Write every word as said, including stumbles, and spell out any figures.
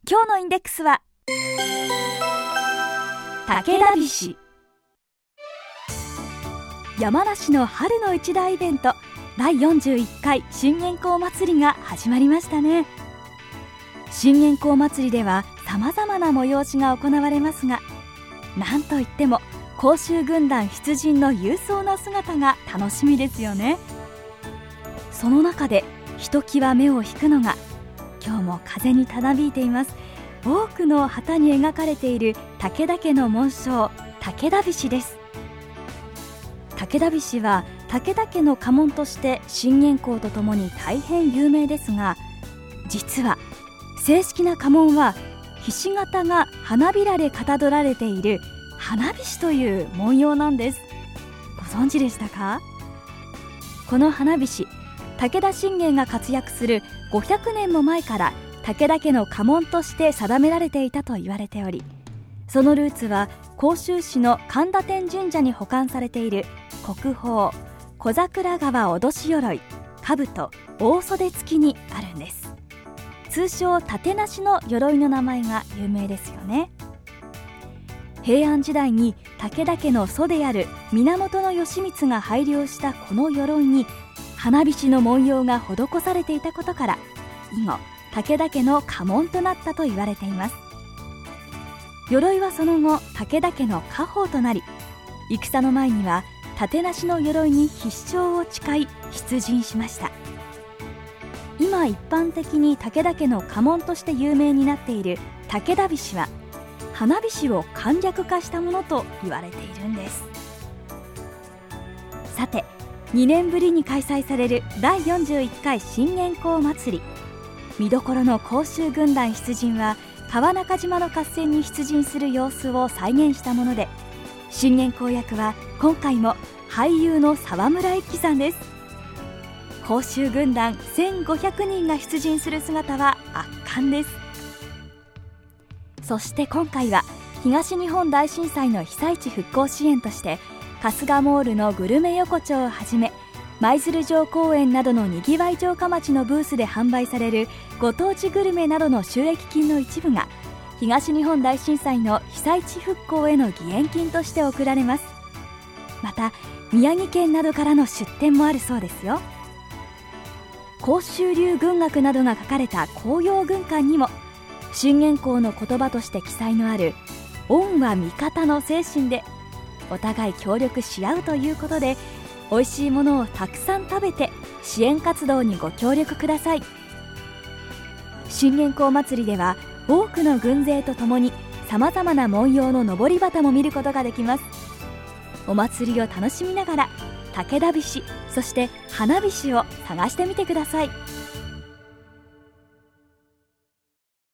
今日のインデックスは武田菱。山梨の春の一大イベント、だいよんじゅういっかい信玄公祭りが始まりましたね。信玄公祭りではさまざまな催しが行われますが、なんといっても甲州軍団出陣の勇壮な姿が楽しみですよね。その中でひときわ目を引くのが、今日も風にたなびいています、多くの旗に描かれている武田家の紋章、武田菱です。武田菱は武田家の家紋として信玄公とともに大変有名ですが、実は正式な家紋はひし形が花びらでかたどられている花菱という文様なんです。ご存知でしたか？この花菱、武田信玄が活躍するごひゃくねんも前から武田家の家紋として定められていたと言われており、そのルーツは甲州市の神田天神社に保管されている国宝小桜川脅し鎧兜大袖付きにあるんです。通称盾なしの鎧の名前が有名ですよね。平安時代に武田家の祖である源義満が拝領したこの鎧に花菱の文様が施されていたことから、以後武田家の家紋となったと言われています。鎧はその後武田家の家宝となり、戦の前には盾なしの鎧に必勝を誓い出陣しました。今一般的に武田家の家紋として有名になっている武田菱は、花菱を簡略化したものと言われているんです。さて、にねんぶりに開催されるだいよんじゅういっかい信玄公祭り、見どころの甲州軍団出陣は川中島の合戦に出陣する様子を再現したもので、信玄公役は今回も俳優の沢村一樹さんです。甲州軍団せんごひゃくにんが出陣する姿は圧巻です。そして今回は東日本大震災の被災地復興支援として、春日モールのグルメ横丁をはじめ舞鶴城公園などのにぎわい城下町のブースで販売されるご当地グルメなどの収益金の一部が東日本大震災の被災地復興への義援金として贈られます。また宮城県などからの出店もあるそうですよ。甲州流軍学などが書かれた紅葉軍艦にも信玄公の言葉として記載のある恩は味方の精神でお互い協力し合うということで、美味しいものをたくさん食べて支援活動にご協力ください。信玄公祭りでは多くの軍勢とともにさまざまな文様の登り旗も見ることができます。お祭りを楽しみながら武田菱、そして花菱を探してみてください。